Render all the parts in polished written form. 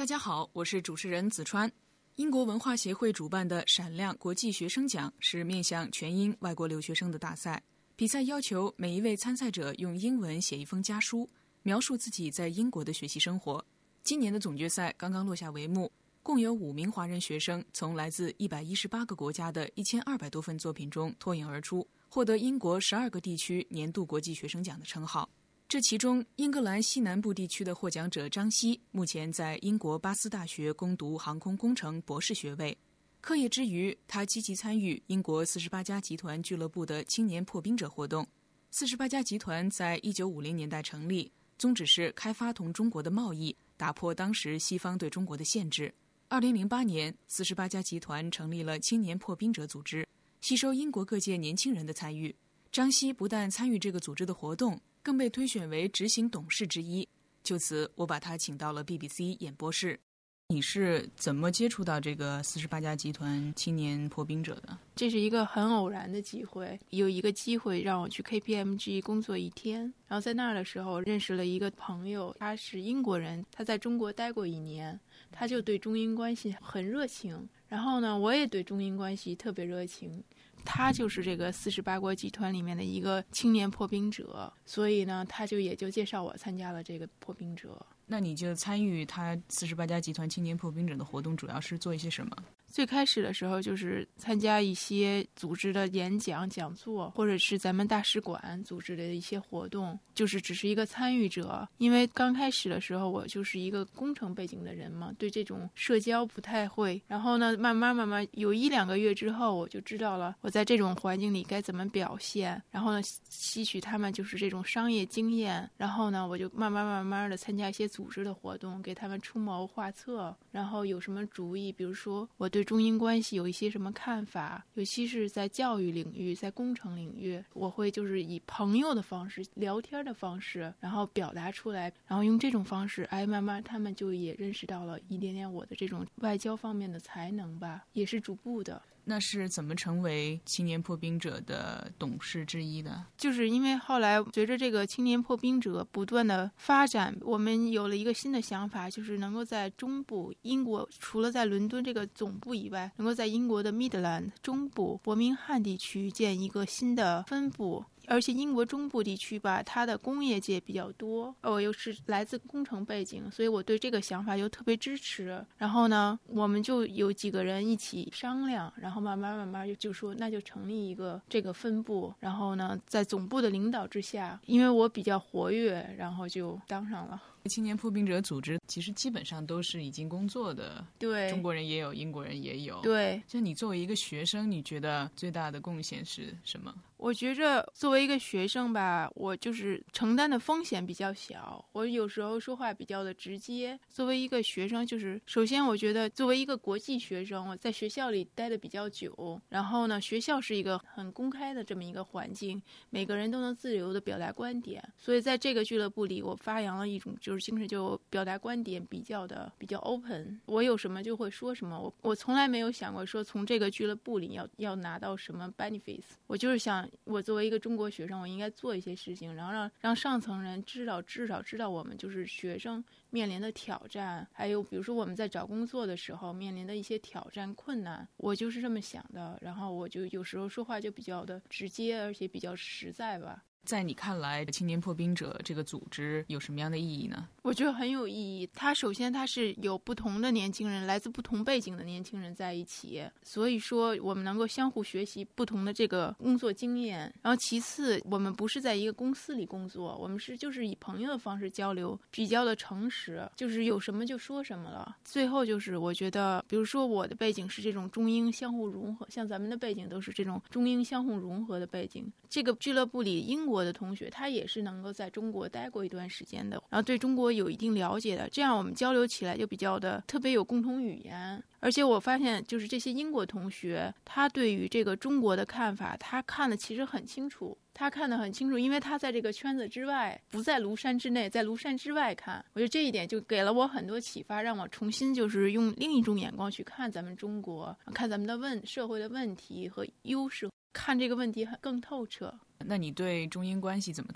家好，我是主持人子川。英国文化协会主办的闪亮国际学生奖是面向全英外国留学生的大赛。比赛要求每一位参赛者用英文写一封家书，描述自己在英国的学习生活。今年的总决赛刚刚落下帷幕，共有5名华人学生从来自118个国家的1200多份作品中脱颖而出，获得英国12个地区年度国际学生奖的称号。这其中，英格兰西南部地区的获奖者张希目前在英国巴斯大学攻读航空工程博士学位。课业之余，他积极参与英国48家集团俱乐部的青年破冰者活动。48家集团在1950年代成立，宗旨是开发同中国的贸易，打破当时西方对中国的限制。2008年，48家集团成立了青年破冰者组织，吸收英国各界年轻人的参与。张希不但参与这个组织的活动，更被推选为执行董事之一。就此，我把他请到了 BBC 演播室。你是怎么接触到这个48家集团青年破冰者的？ 这是一个很偶然的机会，有一个机会让我去 KPMG 工作1天，然后在那儿的时候认识了一个朋友，他是英国人，他在中国待过1年，他就对中英关系很热情，然后呢，我也对中英关系特别热情。他就是这个48国集团里面的一个青年破冰者，所以呢，他也就介绍我参加了这个破冰者。 那你就参与他48家集团青年破冰者的活动，主要是做一些什么？ 最开始的时候就是参加一些组织的演讲、讲座，或者是咱们大使馆组织的一些活动，就是只是一个参与者。因为刚开始的时候我就是一个工程背景的人嘛，对这种社交不太会。然后呢，慢慢有1-2个月之后，我就知道了我在这种环境里该怎么表现，然后呢，吸取他们就是这种商业经验。然后呢，我就慢慢的参加一些组织的活动，给他们出谋划策，然后有什么主意，比如说我对中英关系有一些什么看法，尤其是在教育领域，在工程领域，我会就是以朋友的方式、聊天的方式，然后表达出来，然后用这种方式，慢慢他们就也认识到了一点点我的这种外交方面的才能吧，也是逐步的。 那是怎么成为青年破冰者的董事之一的？ 就是因为后来随着这个青年破冰者不断的发展，我们有了一个新的想法，就是能够在中部英国，除了在伦敦这个总部以外，能够在英国的 Midland 中部伯明翰地区建一个新的分部。而且英国中部地区吧，它的工业界比较多，我又是来自工程背景，所以我对这个想法就特别支持。然后呢，我们就有几个人一起商量，然后慢慢就说那就成立一个这个分部。然后呢，在总部的领导之下，因为我比较活跃，然后就当上了。 青年破冰者组织其实基本上都是已经工作的， 对， 中国人也有，英国人也有。 对， 就你作为一个学生，你觉得最大的贡献是什么？ 我觉着作为一个学生吧，我就是承担的风险比较小，我有时候说话比较的直接。作为一个学生，就是首先我觉得作为一个国际学生，我在学校里待的比较久，然后呢，学校是一个很公开的这么一个环境，每个人都能自由的表达观点，所以在这个俱乐部里，我发扬了一种就是精神，就表达观点比较 open， 我有什么就会说什么，我从来没有想过说从这个俱乐部里要拿到什么 benefits， 我就是想我作为一个中国学生，我应该做一些事情，然后让上层人至少知道我们就是学生面临的挑战，还有比如说我们在找工作的时候面临的一些挑战困难，我就是这么想的。然后我就有时候说话就比较的直接，而且比较实在吧。 在你看来，青年破冰者这个组织有什么样的意义呢？ 我觉得很有意义。首先它是有不同的年轻人，来自不同背景的年轻人在一起，所以说我们能够相互学习不同的这个工作经验。然后其次，我们不是在一个公司里工作，我们就是以朋友的方式交流，比较的诚实，就是有什么就说什么了。最后就是我觉得，比如说我的背景是这种中英相互融合，像咱们的背景都是这种中英相互融合的背景。这个俱乐部里英国的同学他也是能够在中国待过一段时间的，然后对中国有一定了解的，这样我们交流起来就比较的特别有共同语言。而且我发现就是这些英国同学，他对于这个中国的看法，他看的其实很清楚，因为他在这个圈子之外，不在庐山之内，在庐山之外看。我觉得这一点就给了我很多启发，让我重新就是用另一种眼光去看咱们中国，看咱们的社会的问题和优势，看这个问题更透彻。 那你对中英关系怎么看？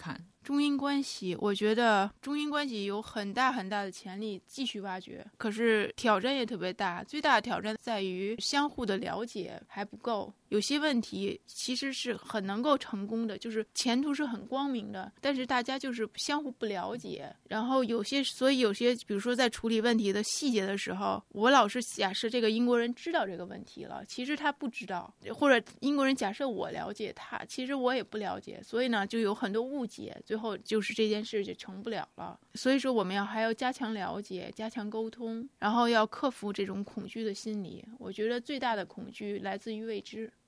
中英关系，我觉得中英关系有很大很大的潜力继续挖掘，可是挑战也特别大。最大的挑战在于相互的了解还不够，有些问题其实是很能够成功的，就是前途是很光明的，但是大家就是相互不了解。然后所以有些比如说在处理问题的细节的时候，我老是假设这个英国人知道这个问题了，其实他不知道，或者英国人假设我了解他，其实我也不了解，所以呢就有很多误解，最后就是这件事就成不了了。所以说我们还要加强了解，加强沟通，然后要克服这种恐惧的心理。我觉得最大的恐惧来自于未知。